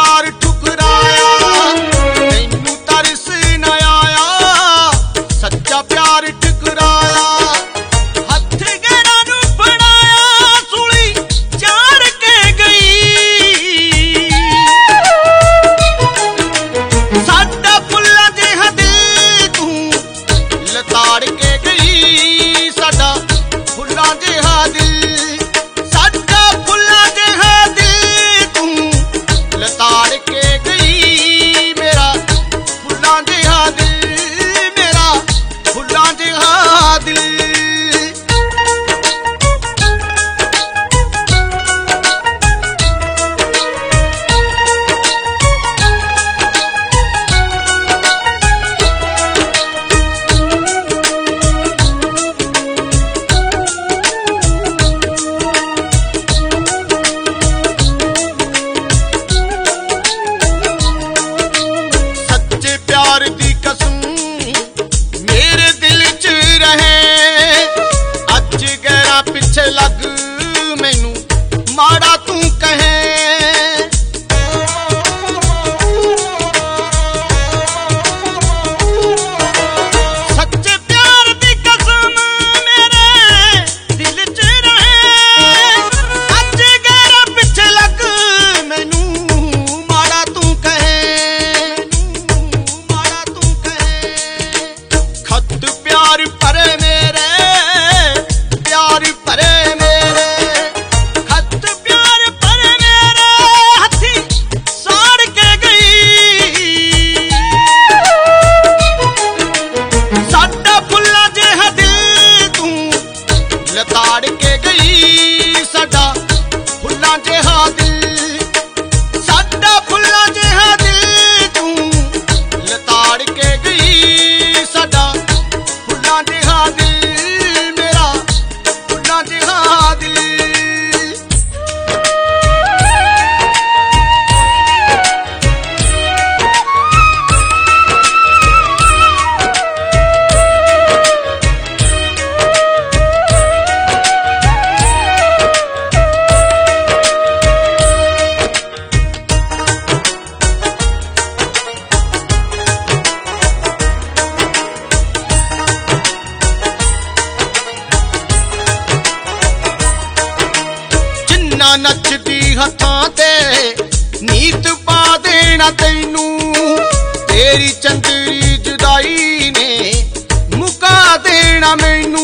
प्यार ठुकराया तैनू तरस न आया, सच्चा प्यार ठुकराया। हथ गैरां नू फड़ाया सूली चार के गई, साडा फुल्ला जिहा दिल तू लताड़ के गई, साडा फुल्ला जिहा दिल, साडा फुल्ला जिहा दिल तू लताड़ के गई। मेरा फुल्ला जिहा दिल, मेरा फुल्ला जिहा दिल। सच्चे प्यार दी कसम मेरे दिल च रहे, अज गैरा पिछे लग मैनू माड़ा तू कहे। सच्चे प्यार दी कसम मेरे दिल च रहे, अज गैरा पिछे लग मैनू माड़ा तू कहे, माड़ा तू कहे। खत प्यार भरे मेरे, प्यार भरे मेरे, खत प्यार भरे मेरे, हथी साड़ के गई, साडा फुल्ला जिहा दिल तू लताड़ के गई, साडा फुल्ला जिहा दिल, साडा फुल्ला जिहा दिल तू लताड़ के गई, साडा फुल्ला जिहा दिल, मेरा फुल्ला जिहा दिल। जिन्ना नचदी हथां ते नीत पा देना तैनू, तेरी चंदरी जुदाई ने मुका देना मैनू।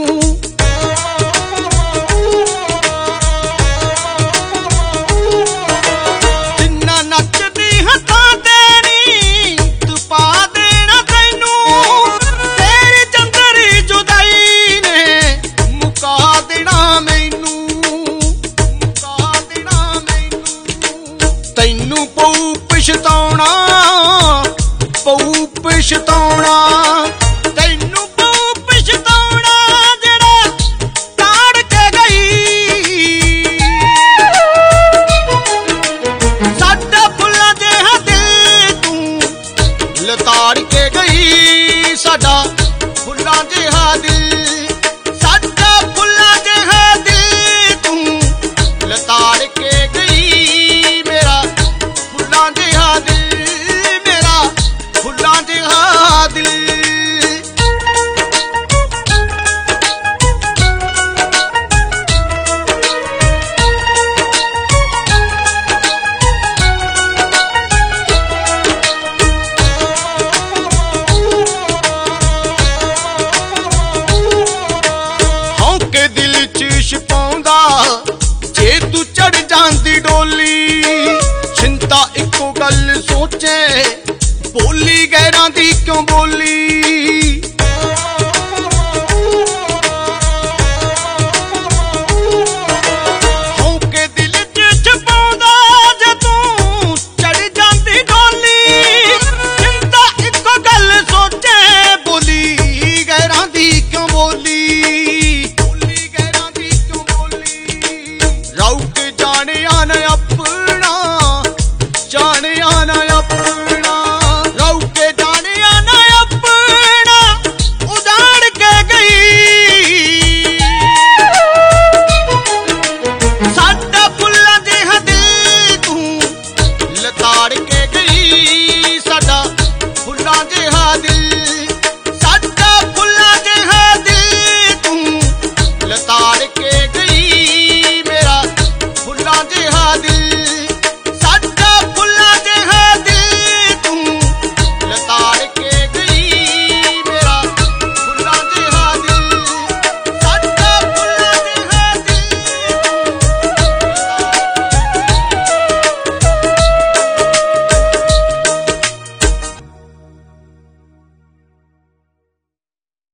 जिन्ना नचदी हथां ते नीत पा देना तैनू, तेरी चंदरी जुदाई ने मुका देना मैनू, मुका देना मैनू। तैनू पऊ पछताउणा, पऊ पछताउणा, तैनू पऊ पछताउणा जेड़ा ताड़ के गई, साडा फुल्ला जिहा दिल तू लताड़ के गई, साडा फुल्ला जिहा दिल, साडा फुल्ला जिहा दिल तू लताड़ के गई। मेरा फुल्ला जिहा दिल, मेरा फुल्ला जिहा दिल। हौके दिल च छपाउंदा जे तू चढ़ जांदी डोली, चिंता इको गल सोचे बोली गैरां दी क्यों बोली।